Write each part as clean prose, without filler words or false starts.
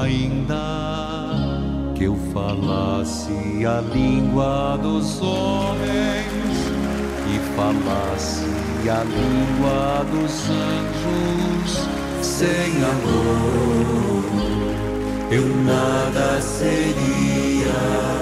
Ainda que eu falasse a língua dos homens e falasse a língua dos anjos, sem amor eu nada seria.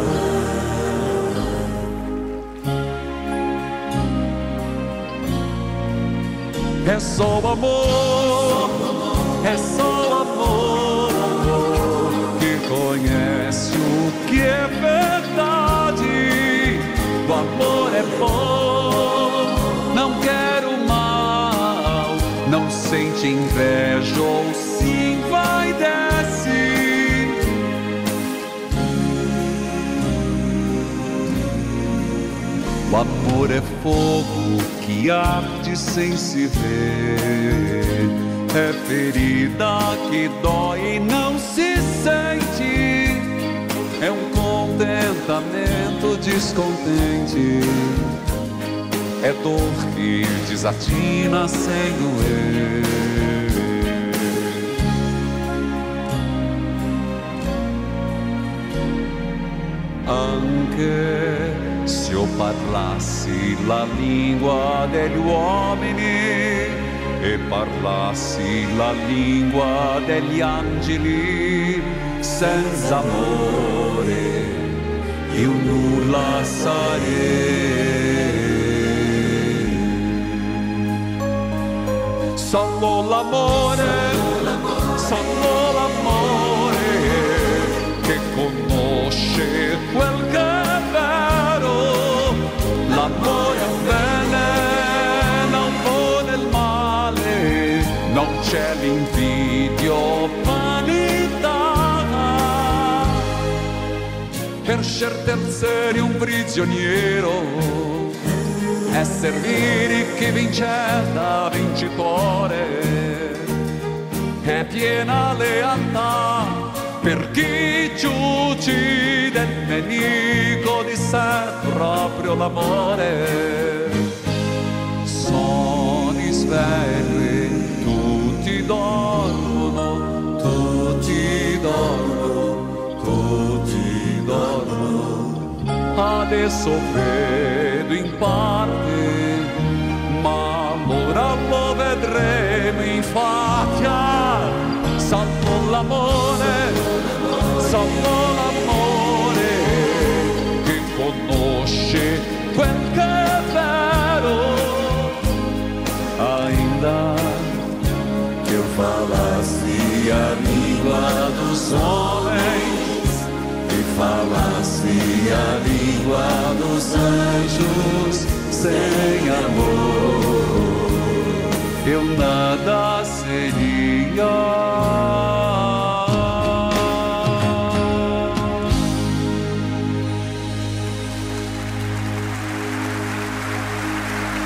É só o amor, é só o amor que conhece o que é verdade. O amor é bom, não quer o mal, não sente inveja ou se envaidece. O amor é fogo que arde sem se ver, é ferida que dói e não se sente, é um contentamento descontente, é dor que desatina sem doer. Anche se io parlassi la lingua degli uomini e parlassi la lingua degli angeli, senza amore io nulla sarei. Solo l'amore, solo l'amore che conosce quel che è vero. L'amore è un bene, non vuole il male, non c'è l'invidia o vanità. Per scelte essere un prigioniero è servire chi vince da vincitore, è piena lealtà per chi ci uccide il nemico di sé, proprio l'amore. Sono svegli, tutti dormono, tutti dormono, tutti dormono. Adesso vedo in parte, ma ora lo vedremo infatti. Salvo l'amore, salvo l'amore che conosce quel che è vero. Ainda que eu falasse a língua dos homens e falasse a língua dos anjos, sem amor eu nada seria.